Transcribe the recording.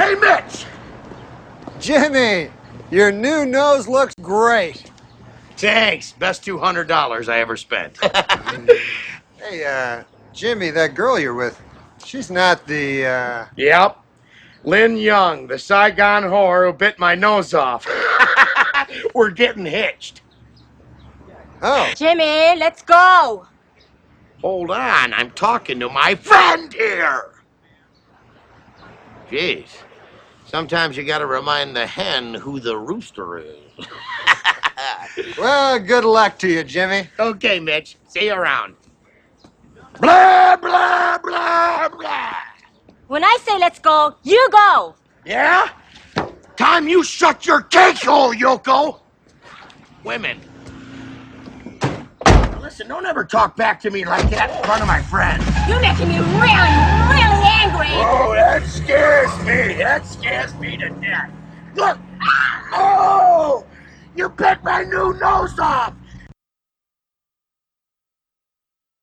Hey, Mitch! Jimmy, your new nose looks great. Thanks. Best $200 I ever spent. Hey, Jimmy, that girl you're with, she's not the, Yep. Lynn Young, the Saigon whore who bit my nose off. We're getting hitched. Oh. Jimmy, let's go. Hold on, I'm talking to my friend here. Jeez. Sometimes you gotta remind the hen who the rooster is. Well, good luck to you, Jimmy. Okay, Mitch. See you around. Blah, blah, blah, blah. When I say let's go, you go. Yeah? Time you shut your cake hole, Yoko! Women. Listen, don't ever talk back to me like that in front of my friend. You're making me really, really angry. Oh, that scares me. That scares me to death. Look! Oh! You bit my new nose off!